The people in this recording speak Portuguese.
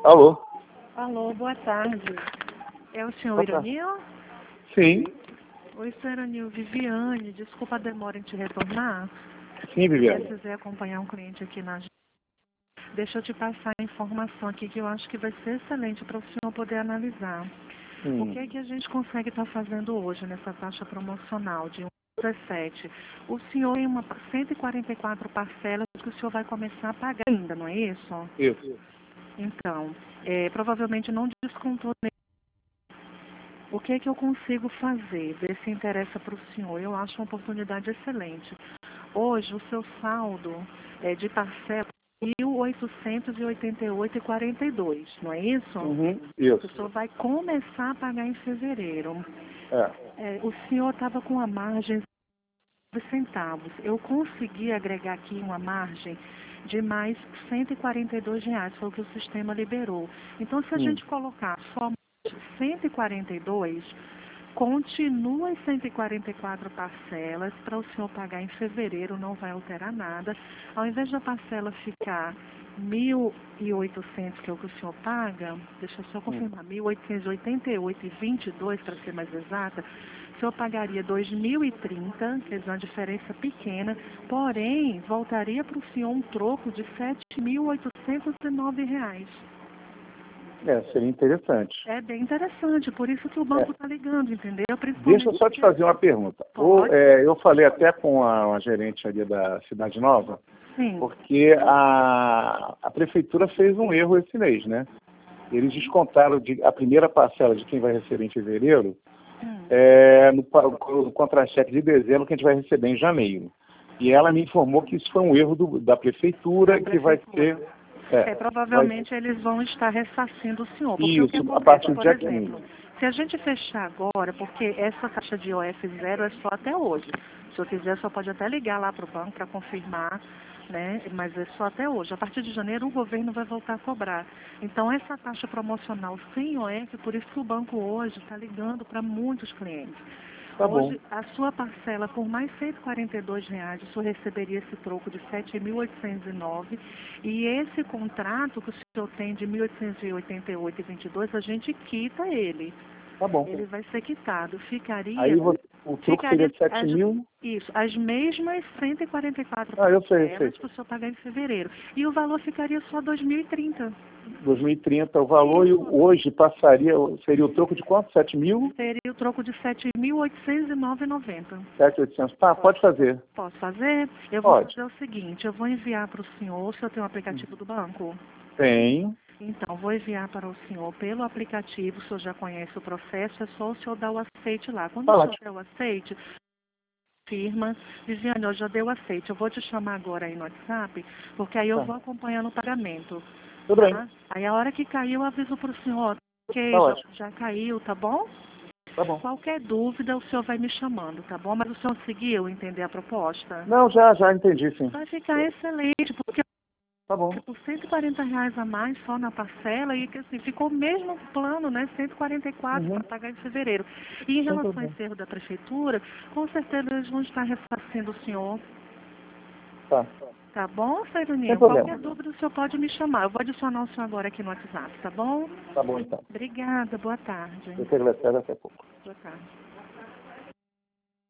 Alô? Alô, boa tarde. É o senhor Boa tarde. Iranil? Sim, Oi, senhor Iranil. Viviane, desculpa a demora em te retornar. sim, Viviane. Precisei acompanhar um cliente aqui na agência. Deixa eu te passar a informação aqui que eu acho que vai ser excelente para o senhor poder analisar. O que é que a gente consegue estar fazendo hoje nessa taxa promocional de 1,17? O senhor tem 144 parcelas que o senhor vai começar a pagar ainda, não é isso? Isso. Então, provavelmente não descontou. O que é que eu consigo fazer? Ver se interessa para o senhor. Eu acho uma oportunidade excelente. Hoje, o seu saldo é de parcela é 1.888,42, não é isso? Uhum, O isso. senhor vai começar a pagar em fevereiro. É. O senhor estava com a margem de centavos. Eu consegui agregar aqui uma margem de mais R$ 142, foi o que o sistema liberou. Então, se a gente colocar só 142, continua em 144 parcelas para o senhor pagar em fevereiro, não vai alterar nada. Ao invés da parcela ficar 1.800, que é o que o senhor paga, deixa eu só confirmar, 1.888,22 para ser mais exata, o senhor pagaria 2.030, quer dizer, uma diferença pequena, porém, voltaria para o senhor um troco de R$ 7.809. Seria interessante. É bem interessante, por isso que o banco está ligando, entendeu? Deixa eu só te fazer uma pergunta. Eu falei até com a gerente ali da Cidade Nova, Sim. porque a prefeitura fez um erro esse mês, né? Eles descontaram a primeira parcela de quem vai receber em fevereiro no contra-cheque de dezembro que a gente vai receber em janeiro. E ela me informou que isso foi um erro da prefeitura, que vai ser... provavelmente eles vão estar ressarcindo o senhor. Porque Isso, o que acontece, a partir do por dia exemplo, se a gente fechar agora, porque essa taxa de IOF zero é só até hoje. Se eu quiser, só pode até ligar lá para o banco para confirmar, né? Mas é só até hoje. A partir de janeiro, o governo vai voltar a cobrar. Então, essa taxa promocional sem IOF, por isso que o banco hoje está ligando para muitos clientes. Tá Hoje, bom. a sua parcela, por mais R$ 142, o senhor receberia esse troco de 7.809. E esse contrato que o senhor tem de 1.888,22, a gente quita ele. Tá bom. Ele vai ser quitado. Aí o troco seria de 7 mil? Isso, as mesmas 144 eu sei. que o senhor pagar em fevereiro. E o valor ficaria só 2.030. 2030 o valor, e hoje seria o troco de quanto? 7 mil? Seria o troco de 7.809,90. 7.800. Tá, pode fazer. Posso fazer? Eu vou Pode. fazer o seguinte, eu vou enviar para o senhor. O senhor tem um aplicativo do banco? Tem. Então, vou enviar para o senhor pelo aplicativo. O senhor já conhece o processo, é só o senhor dar o aceite lá. Quando o senhor der o aceite, firma, Viviane, eu já dei o aceite. Eu vou te chamar agora aí no WhatsApp, porque aí eu vou acompanhando o pagamento. Tudo bem. Aí a hora que cair, eu aviso para o senhor, ok, já caiu, tá bom? Tá bom. Qualquer dúvida, o senhor vai me chamando, tá bom? Mas o senhor conseguiu entender a proposta? Não, já entendi, sim. Vai ficar excelente, porque Tá bom. por R$ 140 a mais só na parcela, e que assim, ficou o mesmo plano, né? 144 para pagar em fevereiro. E em relação ao encerro da prefeitura, com certeza eles vão estar ressarcindo o senhor. Tá. Tá bom, Fernandinho? Sem problema. Qualquer dúvida o senhor pode me chamar. Eu vou adicionar o senhor agora aqui no WhatsApp, tá bom? Tá bom, então. Obrigada, boa tarde. Eu te agradeço, daqui a pouco. Boa tarde.